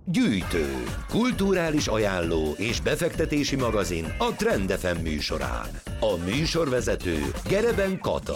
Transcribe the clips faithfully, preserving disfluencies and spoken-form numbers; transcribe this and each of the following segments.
Gyűjtő, kulturális ajánló és befektetési magazin a Trend ef em műsorán. A műsorvezető Gereben Kata.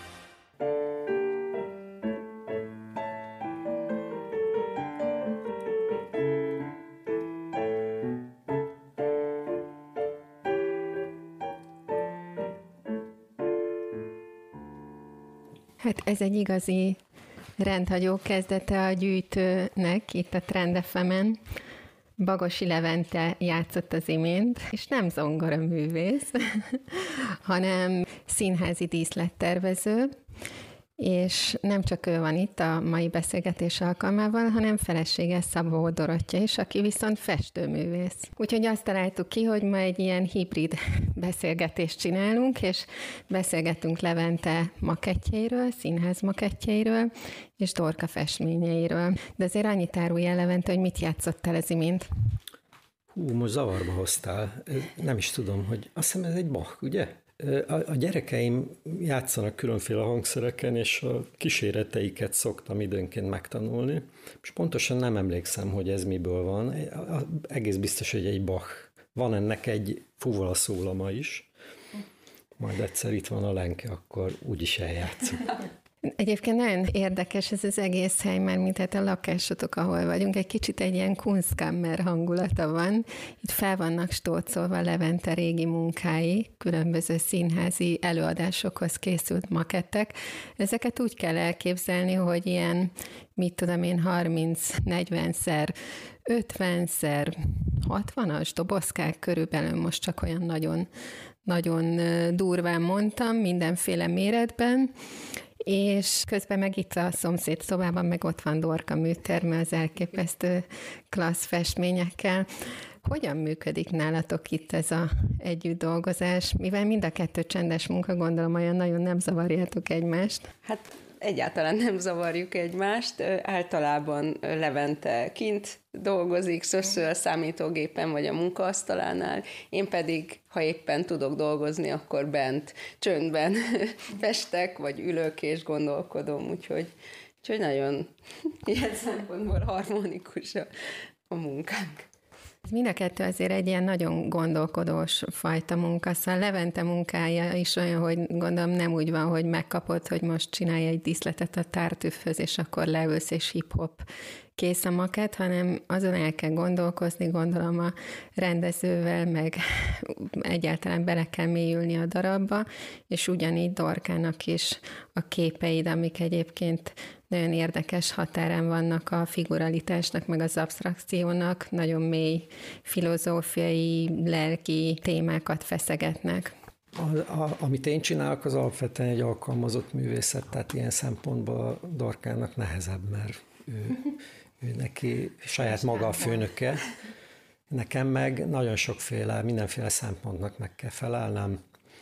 Hát ez egy igazi rendhagyó kezdete a Gyűjtőnek itt a Trend ef emen. Bagosi Levente játszott az imént, és nem zongoraművész, hanem színházi díszlettervező, és nem csak ő van itt a mai beszélgetés alkalmával, hanem felesége Szabó Dorottya is, aki viszont festőművész. Úgyhogy azt találtuk ki, hogy ma egy ilyen hibrid beszélgetést csinálunk, és beszélgetünk Levente makettjeiről, színház makettjeiről, és Dorka festményeiről. De azért annyit árulj el, Levente, hogy mit játszottál az imént? Hú, most zavarba hoztál. Nem is tudom, hogy azt hiszem ez egy Bach, ugye? A, a gyerekeim játszanak különféle hangszereken, és a kíséreteiket szoktam időnként megtanulni, és pontosan nem emlékszem, hogy ez miből van. Egész biztos, hogy egy Bach. Van ennek egy fuvola szólama is, majd egyszer itt van a Lenke, akkor úgyis eljátszunk. Egyébként nagyon érdekes ez az egész hely, mert mint hát a lakásotok, ahol vagyunk, egy kicsit egy ilyen Kunstkammer hangulata van. Itt fel vannak stócolva Levente régi munkái, különböző színházi előadásokhoz készült makettek. Ezeket úgy kell elképzelni, hogy ilyen, mit tudom én, harminc-negyvenszer, ötvenszer, hatvanas dobozkák körülbelül, most csak olyan nagyon, nagyon durván mondtam, mindenféle méretben, és közben meg itt a szomszéd szobában meg ott van Dorka műterme az elképesztő klassz festményekkel. Hogyan működik nálatok itt ez az együtt dolgozás? Mivel mind a kettő csendes munka, gondolom, olyan nagyon nem zavarjátok egymást? Hát egyáltalán nem zavarjuk egymást. Általában Levente kint dolgozik, szösszől a számítógépen vagy a munkaasztalánál. Én pedig, ha éppen tudok dolgozni, akkor bent csöndben festek, vagy ülök és gondolkodom, úgyhogy, úgyhogy nagyon ilyen szempontból harmonikus a, a munkánk. Mind a kettő azért egy ilyen nagyon gondolkodós fajta munka, szóval Levente munkája is olyan, hogy gondolom nem úgy van, hogy megkapod, hogy most csinálj egy díszletet a tártűfhöz, és akkor leülsz, és hip-hop kész a makett, hanem azon el kell gondolkozni, gondolom a rendezővel, meg egyáltalán bele kell mélyülni a darabba, és ugyanígy Dorkának is a képeid, amik egyébként nagyon érdekes határán vannak a figuralitásnak, meg az absztrakciónak, nagyon mély filozófiai, lelki témákat feszegetnek. A, a, amit én csinálok, az alapvetően egy alkalmazott művészet, tehát ilyen szempontból Dorkának nehezebb, mert ő, ő neki saját maga a főnöke. Nekem meg nagyon sokféle, mindenféle szempontnak meg kell felelnem.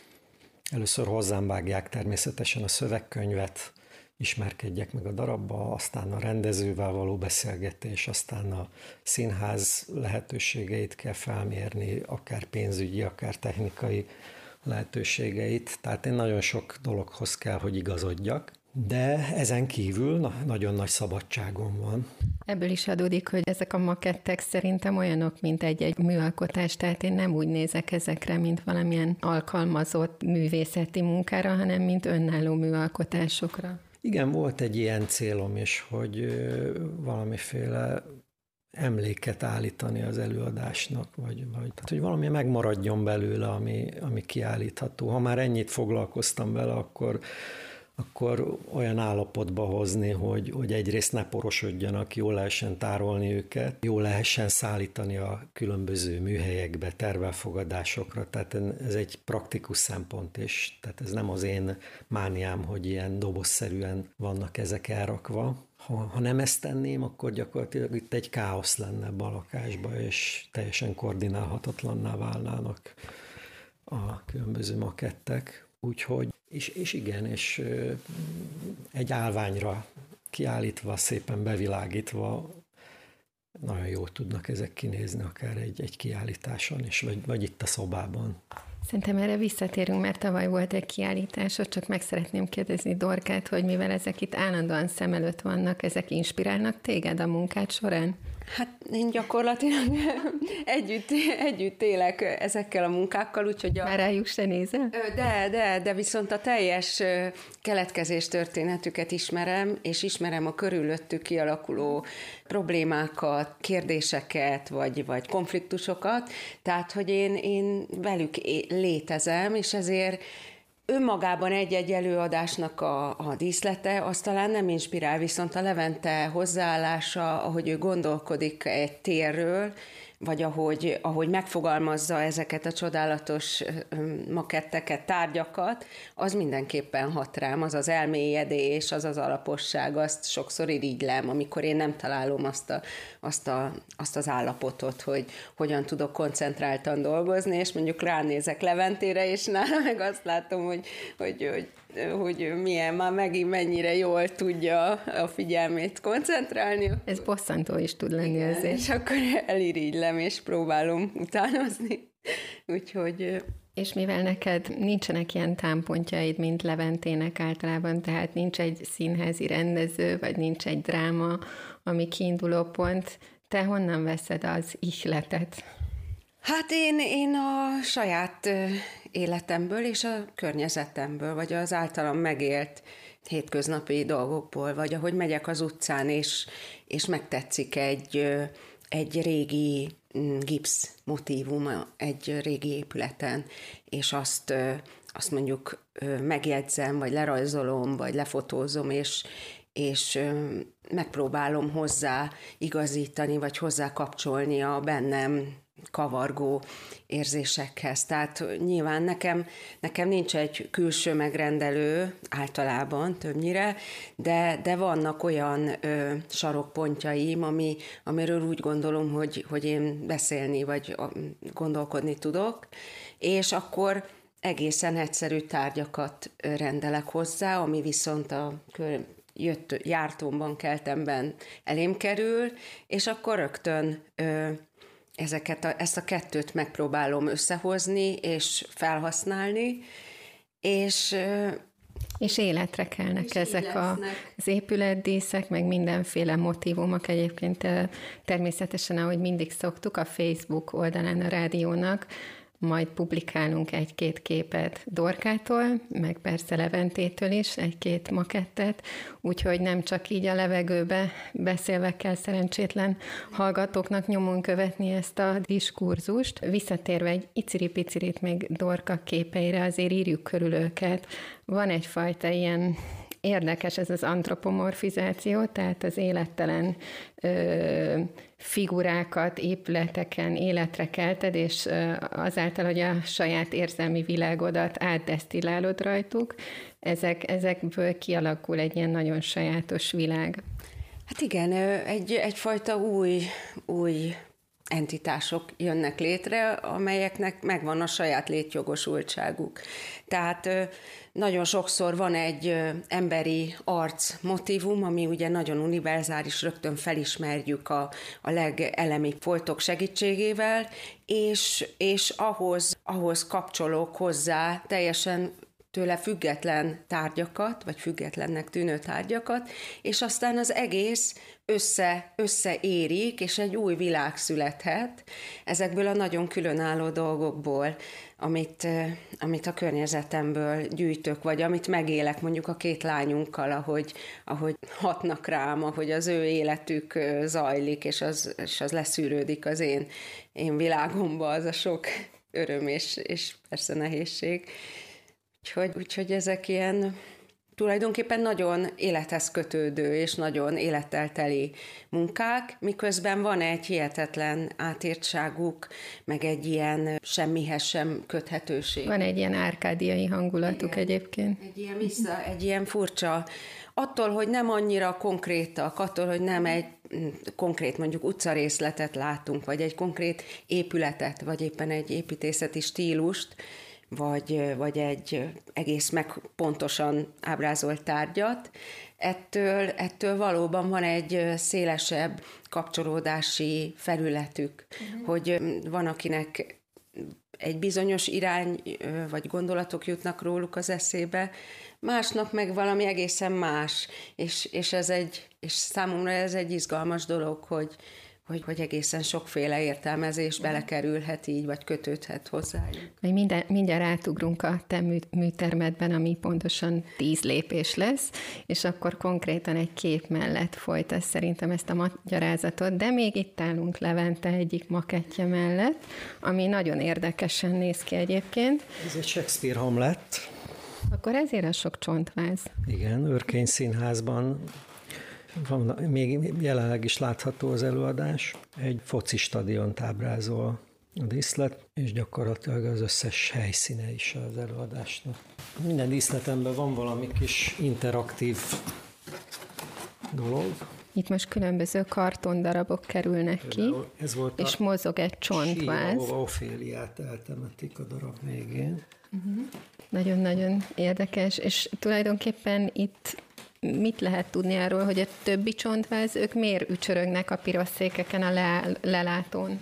Először hozzám vágják természetesen a szövegkönyvet, ismerkedjek meg a darabba, aztán a rendezővel való beszélgetés, aztán a színház lehetőségeit kell felmérni, akár pénzügyi, akár technikai lehetőségeit. Tehát én nagyon sok dologhoz kell, hogy igazodjak, de ezen kívül na, nagyon nagy szabadságom van. Ebből is adódik, hogy ezek a makettek szerintem olyanok, mint egy-egy műalkotás, tehát én nem úgy nézek ezekre, mint valamilyen alkalmazott művészeti munkára, hanem mint önálló műalkotásokra. Igen, volt egy ilyen célom is, hogy valamiféle emléket állítani az előadásnak, vagy, vagy tehát, hogy valami megmaradjon belőle, ami, ami kiállítható. Ha már ennyit foglalkoztam vele, akkor, akkor olyan állapotba hozni, hogy, hogy egyrészt ne porosodjanak, jól lehessen tárolni őket, jól lehessen szállítani a különböző műhelyekbe, tervelfogadásokra, tehát ez egy praktikus szempont is, tehát ez nem az én mániám, hogy ilyen dobozszerűen vannak ezek elrakva. Ha, ha nem ezt tenném, akkor gyakorlatilag itt egy káosz lenne ebbe a lakásba, és teljesen koordinálhatatlanná válnának a különböző makettek. Úgyhogy, és, és igen, és egy állványra kiállítva, szépen bevilágítva nagyon jól tudnak ezek kinézni, akár egy, egy kiállításon is, vagy, vagy itt a szobában. Szerintem erre visszatérünk, mert tavaly volt egy kiállításod, csak meg szeretném kérdezni Dorkát, hogy mivel ezek itt állandóan szem előtt vannak, ezek inspirálnak téged a munkád során? Hát Én gyakorlatilag együtt, együtt élek ezekkel a munkákkal, úgyhogy... A... Már rájuk se nézel? De, de, de viszont a teljes keletkezés történetüket ismerem, és ismerem a körülöttük kialakuló problémákat, kérdéseket, vagy, vagy konfliktusokat, tehát, hogy én, én velük létezem, és ezért önmagában egy-egy előadásnak a, a díszlete, az talán nem inspirál, viszont a Levente hozzáállása, ahogy ő gondolkodik egy térről, vagy ahogy, ahogy megfogalmazza ezeket a csodálatos maketteket, tárgyakat, az mindenképpen hat rám, az az elmélyedés, az az alaposság, azt sokszor irigylem, amikor én nem találom azt, a, azt, a, azt az állapotot, hogy hogyan tudok koncentráltan dolgozni, és mondjuk ránézek Leventére, és nála meg azt látom, hogy, hogy, hogy hogy milyen, már megint mennyire jól tudja a figyelmét koncentrálni. Ez bosszantó is tud lenni. Igen, azért. És akkor elirigylem, és próbálom utánozni. Úgyhogy... És mivel neked nincsenek ilyen támpontjaid, mint Leventének általában, tehát nincs egy színházi rendező, vagy nincs egy dráma, ami kiinduló pont, te honnan veszed az ihletet? Hát én, én a saját életemből és a környezetemből, vagy az általam megélt hétköznapi dolgokból, vagy ahogy megyek az utcán, és, és megtetszik egy, egy régi gipsz motívum egy régi épületen, és azt, azt mondjuk megjegyzem, vagy lerajzolom, vagy lefotózom, és, és megpróbálom hozzá igazítani, vagy hozzá kapcsolni a bennem kavargó érzésekhez. Tehát nyilván nekem, nekem nincs egy külső megrendelő általában többnyire, de, de vannak olyan ö, sarokpontjaim, ami, amiről úgy gondolom, hogy, hogy én beszélni vagy gondolkodni tudok, és akkor egészen egyszerű tárgyakat rendelek hozzá, ami viszont a kör, jött, jártomban, keltemben elém kerül, és akkor rögtön ö, Ezeket a, ezt a kettőt megpróbálom összehozni és felhasználni, és... És életre kelnek és ezek a, az épületdíszek, meg mindenféle motívumok. Egyébként természetesen, ahogy mindig szoktuk, a Facebook oldalán a rádiónak majd publikálunk egy-két képet Dorkától, meg persze Leventétől is, egy-két makettet, úgyhogy nem csak így a levegőbe beszélve kell szerencsétlen hallgatóknak nyomon követni ezt a diskurzust. Visszatérve egy iciri-picirit még Dorka képeire, azért írjuk körül őket. Van egyfajta ilyen érdekes ez az antropomorfizáció, tehát az élettelen ö, figurákat épületeken életre kelted, és ö, azáltal, hogy a saját érzelmi világodat átdesztillálod rajtuk, ezek, ezekből kialakul egy ilyen nagyon sajátos világ. Hát igen, egy, egyfajta új, új entitások jönnek létre, amelyeknek megvan a saját létjogosultságuk. Tehát nagyon sokszor van egy emberi arc motívum, ami ugye nagyon univerzális, rögtön felismerjük a, a legelemi foltok segítségével, és, és ahhoz, ahhoz kapcsolok hozzá teljesen tőle független tárgyakat, vagy függetlennek tűnő tárgyakat, és aztán az egész össze, összeérik, és egy új világ születhet ezekből a nagyon különálló dolgokból, amit, amit a környezetemből gyűjtök, vagy amit megélek mondjuk a két lányunkkal, ahogy, ahogy hatnak rám, ahogy az ő életük zajlik, és az, és az leszűrődik az én, én világomba, az a sok öröm és, és persze nehézség. Úgyhogy, úgyhogy ezek ilyen tulajdonképpen nagyon élethez kötődő és nagyon élettel teli munkák, miközben van egy hihetetlen átértságuk, meg egy ilyen semmihez sem köthetőség. Van egy ilyen árkádiai hangulatuk. Igen, egyébként. Egy ilyen vissza, egy ilyen furcsa, attól, hogy nem annyira konkrétak, attól, hogy nem egy konkrét mondjuk utcarészletet látunk, vagy egy konkrét épületet, vagy éppen egy építészeti stílust, Vagy, vagy egy egész meg pontosan ábrázolt tárgyat. Ettől, ettől valóban van egy szélesebb kapcsolódási felületük, uh-huh. hogy van, akinek egy bizonyos irány vagy gondolatok jutnak róluk az eszébe, másnak meg valami egészen más, és, és, ez egy, és számomra ez egy izgalmas dolog, hogy, hogy, hogy egészen sokféle értelmezés belekerülhet így, vagy kötődhet hozzájuk. Minden, mindjárt átugrunk a te mű, műtermedben, ami pontosan tíz lépés lesz, és akkor konkrétan egy kép mellett folytasz szerintem ezt a magyarázatot, de még itt állunk Levente egyik makettje mellett, ami nagyon érdekesen néz ki egyébként. Ez egy Shakespeare Hamlet. Akkor ezért a sok csontváz. Igen, Örkény Színházban van, még jelenleg is látható az előadás. Egy foci stadiont ábrázol a díszlet, és gyakorlatilag az összes helyszíne is az előadásnak. Minden díszletemben van valami kis interaktív dolog. Itt most különböző kartondarabok kerülnek ki, ez volt és mozog egy csontváz. Sír, ahova Oféliát eltemetik a darab végén. Uh-huh. Nagyon-nagyon érdekes, és tulajdonképpen itt mit lehet tudni arról, hogy a többi csontváz, ők miért ücsörögnek a piros székeken a le- lelátón?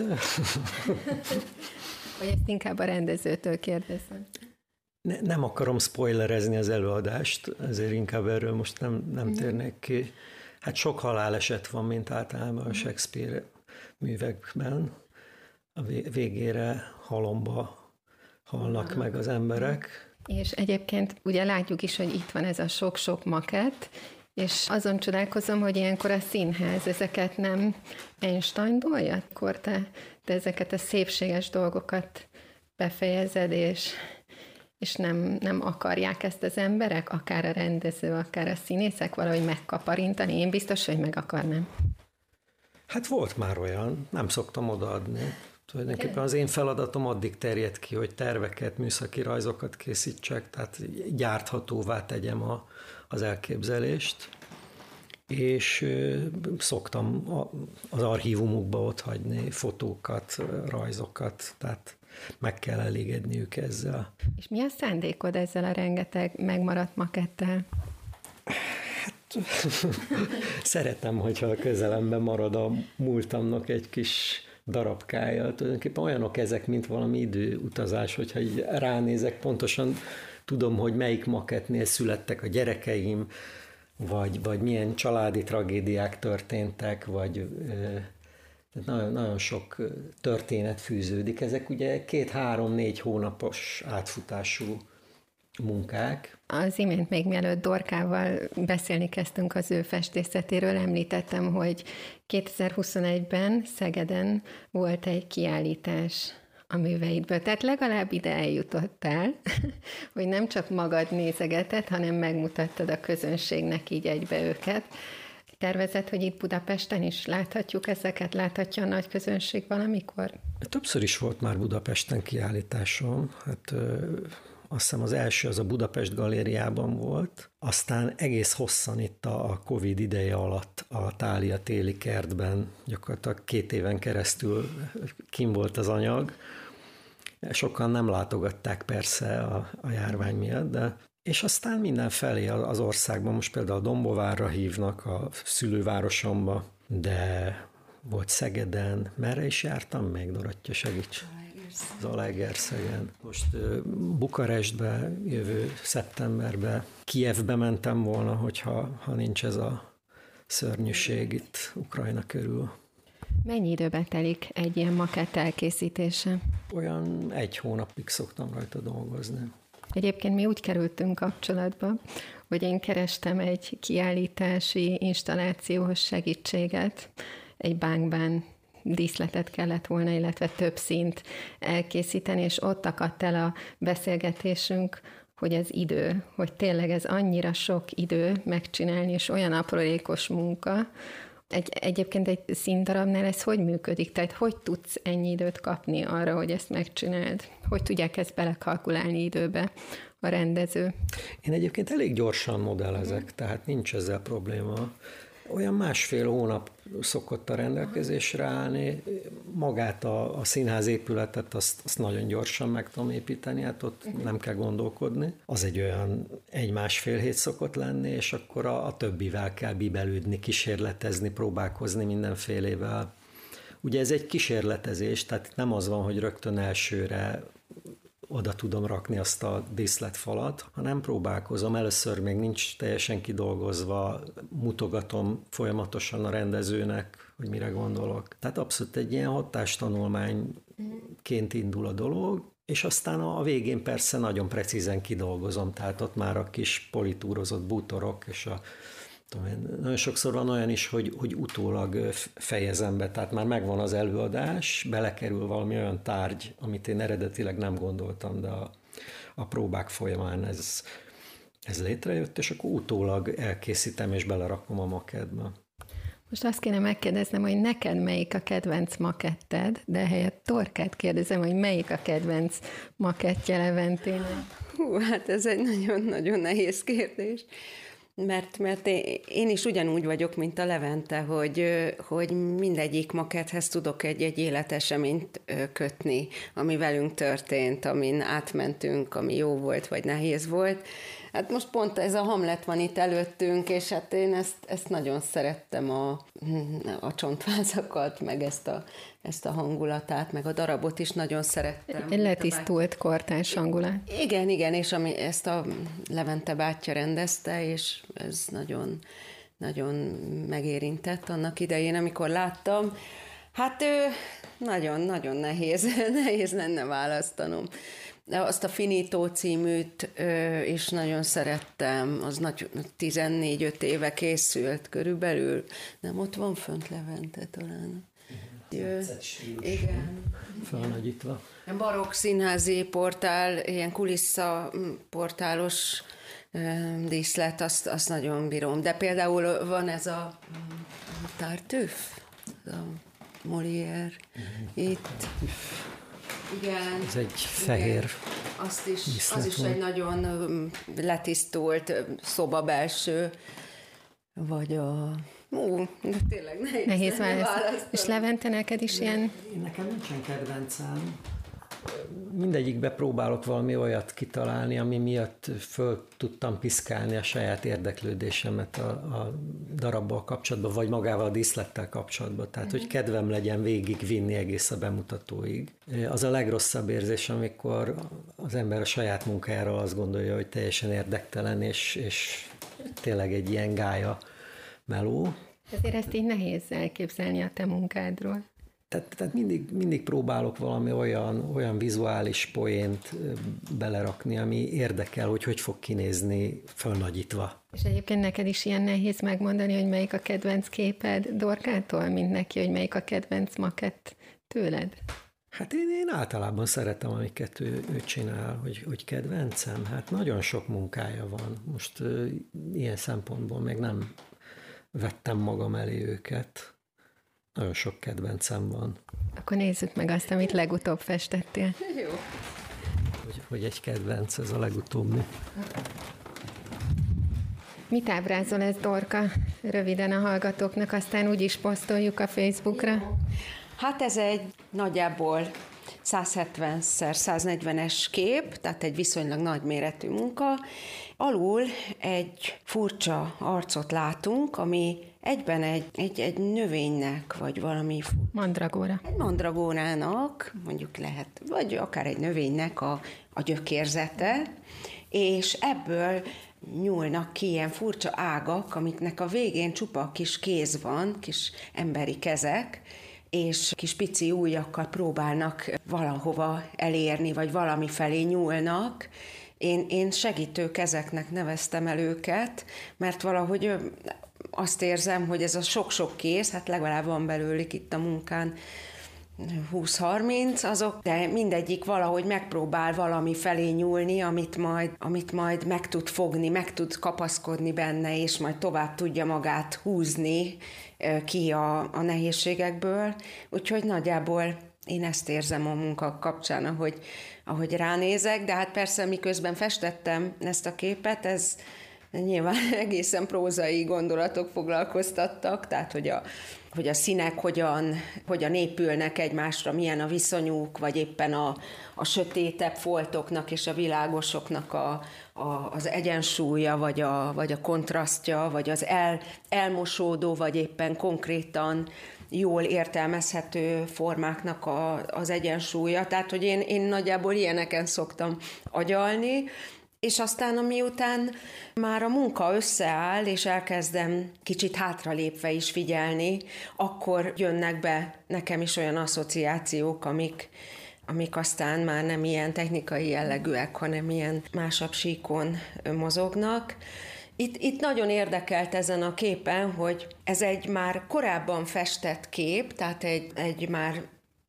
Vagy ezt inkább a rendezőtől kérdezem. Ne, nem akarom spoilerezni az előadást, ezért inkább erről most nem, nem uh-huh. térnék ki. Hát sok haláleset van, mint általában a Shakespeare művekben. A végére halomba halnak uh-huh. meg az emberek. És egyébként ugye látjuk is, hogy itt van ez a sok-sok makett, és azon csodálkozom, hogy ilyenkor a színház ezeket nem Einstein-dolja, akkor te, te ezeket a szépséges dolgokat befejezed, és, és nem, nem akarják ezt az emberek, akár a rendező, akár a színészek valahogy megkaparintani. Én biztos, hogy meg akarnám. Hát volt már olyan, nem szoktam odaadni. Tulajdonképpen az én feladatom addig terjed ki, hogy terveket, műszaki rajzokat készítsek, tehát gyárthatóvá tegyem a, az elképzelést, és ö, szoktam a, az archívumukba otthagyni fotókat, rajzokat, tehát meg kell elégedniük ezzel. És mi a szándékod ezzel a rengeteg megmaradt makettel? Hát, szeretem, hogyha a közelemben marad a múltamnak egy kis darabkája. Tulajdonképpen olyanok ezek, mint valami időutazás, hogyha így ránézek, pontosan tudom, hogy melyik makettnél születtek a gyerekeim, vagy, vagy milyen családi tragédiák történtek, vagy tehát nagyon, nagyon sok történet fűződik. Ezek ugye két-három-négy hónapos átfutású munkák. Az imént még mielőtt Dorkával beszélni kezdtünk az ő festészetéről, említettem, hogy kétezer-huszonegyben Szegeden volt egy kiállítás a műveidből. Tehát legalább ide eljutottál, hogy nem csak magad nézegeted, hanem megmutattad a közönségnek így egybe őket. Tervezed, hogy itt Budapesten is láthatjuk ezeket, láthatja a nagy közönség valamikor? Többször is volt már Budapesten kiállításom. Hát azt hiszem az első az a Budapest Galériában volt, aztán egész hosszan itt a Covid ideje alatt a Thália téli kertben, gyakorlatilag két éven keresztül kim volt az anyag. Sokan nem látogatták persze a, a járvány miatt, de és aztán mindenfelé az országban, most például Dombóvárra hívnak, a szülővárosomba, de volt Szegeden, merre is jártam még, Dorottya, segíts! Zalaegerszegen. Most Bukarestbe jövő szeptemberbe, Kijevbe mentem volna, hogyha ha nincs ez a szörnyűség itt Ukrajna körül. Mennyi időbe telik egy ilyen makett elkészítése? Olyan egy hónapig szoktam rajta dolgozni. Egyébként mi úgy kerültünk kapcsolatba, hogy én kerestem egy kiállítási installációs segítséget, egy bánkban díszletet kellett volna, illetve több színt elkészíteni, és ott akadt el a beszélgetésünk, hogy az idő, hogy tényleg ez annyira sok idő megcsinálni, és olyan aprólékos munka. Egy, egyébként egy színdarabnál ez hogy működik? Tehát hogy tudsz ennyi időt kapni arra, hogy ezt megcsináld? Hogy tudják ezt belekalkulálni időbe a rendező? Én egyébként elég gyorsan modellezek, tehát nincs ezzel probléma. Olyan másfél hónap szokott a rendelkezésre állni, magát a, a színház épületet azt, azt nagyon gyorsan meg tudom építeni, hát ott nem kell gondolkodni. Az egy olyan egy-másfél hét szokott lenni, és akkor a, a többivel kell bibelődni, kísérletezni, próbálkozni mindenfélével. Ugye ez egy kísérletezés, tehát nem az van, hogy rögtön elsőre oda tudom rakni azt a díszletfalat, hanem próbálkozom. Először még nincs teljesen kidolgozva, mutogatom folyamatosan a rendezőnek, hogy mire gondolok. Tehát abszolút egy ilyen hatástanulmányként indul a dolog, és aztán a végén persze nagyon precízen kidolgozom, tehát ott már a kis politúrozott bútorok, és a, tudom én, nagyon sokszor van olyan is, hogy, hogy utólag fejezem be, tehát már megvan az előadás, belekerül valami olyan tárgy, amit én eredetileg nem gondoltam, de a, a próbák folyamán ez, ez létrejött, és akkor utólag elkészítem és belerakom a makettbe. Most azt kéne megkérdeznem, hogy neked melyik a kedvenc maketted, de helyett Torkát kérdezem, hogy melyik a kedvenc makettje Leventének. Hú, hát ez egy nagyon-nagyon nehéz kérdés. Mert, mert én is ugyanúgy vagyok, mint a Levente, hogy, hogy mindegyik maketthez tudok egy-egy életeseményt kötni, ami velünk történt, amin átmentünk, ami jó volt, vagy nehéz volt. Hát most pont ez a Hamlet van itt előttünk, és hát én ezt, ezt nagyon szerettem, a, a csontvázakat, meg ezt a, ezt a hangulatát, meg a darabot is nagyon szerettem. Egy letisztult kortárs hangulat. Igen, igen, és ami, ezt a Levente bátyja rendezte, és ez nagyon, nagyon megérintett annak idején, amikor láttam. Hát nagyon-nagyon nehéz, nehéz lenne választanom. De azt a Finito címűt ö, is nagyon szerettem, az nagy, tizennégy-öt éve készült körülbelül. Nem, ott van fönt Levente talán. Jö, igen. Felnagyítva. Barokk színházi portál, ilyen kulisszaportálos díszlet, azt, azt nagyon bírom. De például van ez a Tartüff, a Molière, itt. Igen. Ez egy fehér azt is, az is egy nagyon letisztult szobabelső, vagy a... Ú, de tényleg nehéz, nehéz választani. És Levente, neked is ilyen... Nekem nincsen kedvencem. Mindegyikbe próbálok valami olyat kitalálni, ami miatt föl tudtam piszkálni a saját érdeklődésemet a, a darabbal kapcsolatban, vagy magával a díszlettel kapcsolatban. Tehát, hogy kedvem legyen végigvinni egész a bemutatóig. Az a legrosszabb érzés, amikor az ember a saját munkájáról azt gondolja, hogy teljesen érdektelen, és, és tényleg egy ilyen gája meló. Ezért ezt így nehéz elképzelni a te munkádról. Tehát, tehát mindig, mindig próbálok valami olyan, olyan vizuális poént belerakni, ami érdekel, hogy hogy fog kinézni fölnagyítva. És egyébként neked is ilyen nehéz megmondani, hogy melyik a kedvenc képed Dorkától, mint neki, hogy melyik a kedvenc makett tőled? Hát én, én általában szeretem, amiket ő, ő csinál, hogy, hogy kedvencem. Hát nagyon sok munkája van. Most uh, ilyen szempontból még nem vettem magam elé őket. Nagyon sok kedvencem van. Akkor nézzük meg azt, amit legutóbb festettél. Jó. Hogy, hogy egy kedvenc, ez a legutóbbi. Mit ábrázol ez, Dorka? Röviden a hallgatóknak, aztán úgyis posztoljuk a Facebookra. Hát ez egy nagyjából száz hetven szer száz negyvenes kép, tehát egy viszonylag nagy méretű munka. Alul egy furcsa arcot látunk, ami egyben egy, egy, egy növénynek, vagy valami... Mandragóra. Egy mandragórának, mondjuk lehet, vagy akár egy növénynek a, a gyökérzete, és ebből nyúlnak ki ilyen furcsa ágak, amiknek a végén csupa kis kéz van, kis emberi kezek, és kis pici ujjakkal próbálnak valahova elérni, vagy valami felé nyúlnak. Én, én segítő kezeknek neveztem el őket, mert valahogy azt érzem, hogy ez a sok-sok kéz, hát legalább van belőlük itt a munkán húsz-harminc azok, de mindegyik valahogy megpróbál valami felé nyúlni, amit majd, amit majd meg tud fogni, meg tud kapaszkodni benne, és majd tovább tudja magát húzni ki a, a nehézségekből. Úgyhogy nagyjából én ezt érzem a munka kapcsán, ahogy, ahogy ránézek, de hát persze miközben festettem ezt a képet, ez nyilván egészen prózai gondolatok foglalkoztattak, tehát hogy a, hogy a színek hogyan, hogyan épülnek egymásra, milyen a viszonyuk, vagy éppen a, a sötétebb foltoknak és a világosoknak a, a, az egyensúlya, vagy a, vagy a kontrasztja, vagy az el, elmosódó, vagy éppen konkrétan jól értelmezhető formáknak a, az egyensúlya. Tehát, hogy én, én nagyjából ilyeneken szoktam agyalni, és aztán amiután már a munka összeáll, és elkezdem kicsit hátralépve is figyelni, akkor jönnek be nekem is olyan asszociációk, amik, amik aztán már nem ilyen technikai jellegűek, hanem ilyen másabb síkon mozognak. Itt, itt nagyon érdekelt ezen a képen, hogy ez egy már korábban festett kép, tehát egy, egy már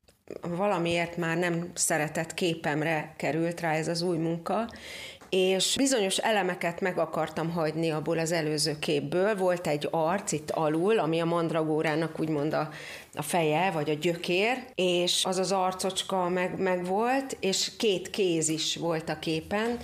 valamiért már nem szeretett képemre került rá ez az új munka, és bizonyos elemeket meg akartam hagyni abból az előző képből. Volt egy arc itt alul, ami a mandragórának úgymond a, a feje, vagy a gyökér, és az az arcocska meg, meg volt, és két kéz is volt a képen,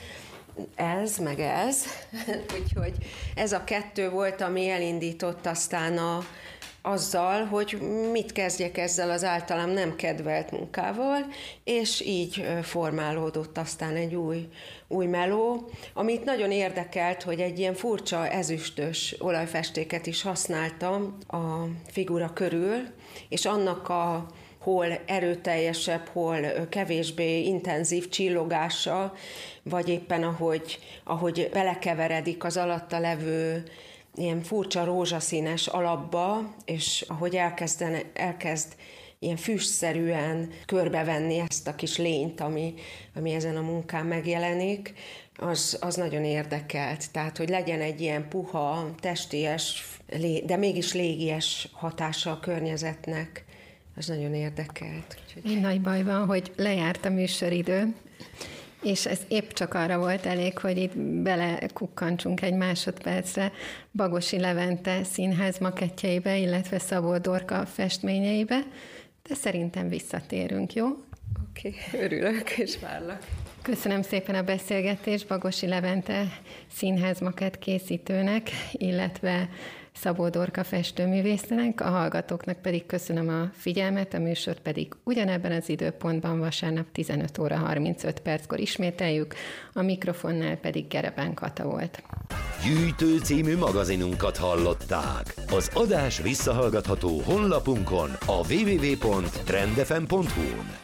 ez, meg ez. Úgyhogy ez a kettő volt, ami elindított aztán a, azzal, hogy mit kezdjek ezzel az általam nem kedvelt munkával, és így formálódott aztán egy új, új meló, amit nagyon érdekelt, hogy egy ilyen furcsa ezüstös olajfestéket is használtam a figura körül, és annak a hol erőteljesebb, hol kevésbé intenzív csillogása, vagy éppen ahogy, ahogy belekeveredik az alatta levő ilyen furcsa rózsaszínes alapba, és ahogy elkezden, elkezd ilyen füstszerűen körbevenni ezt a kis lényt, ami, ami ezen a munkán megjelenik, az, az nagyon érdekelt. Tehát, hogy legyen egy ilyen puha, testies, de mégis légies hatása a környezetnek, az nagyon érdekelt. Egy nagy baj van, hogy lejárt a műsoridő, és ez épp csak arra volt elég, hogy itt belekukkantsunk egy másodpercre Bagosi Levente színház makettjeibe, illetve Szabó Dorka festményeibe, de szerintem visszatérünk, jó? Oké, okay, örülök, és várlak. Köszönöm szépen a beszélgetést Bagosi Levente színház makett készítőnek, illetve Szabó Dorka festőművésznek, a hallgatóknak pedig köszönöm a figyelmet, a műsort pedig ugyanebben az időpontban vasárnap tizenöt óra harmincöt perckor ismételjük, a mikrofonnál pedig Gereben Kata volt. Gyűjtő című magazinunkat hallották. Az adás visszahallgatható honlapunkon, a double-u double-u double-u pont trend f m pont hu-n.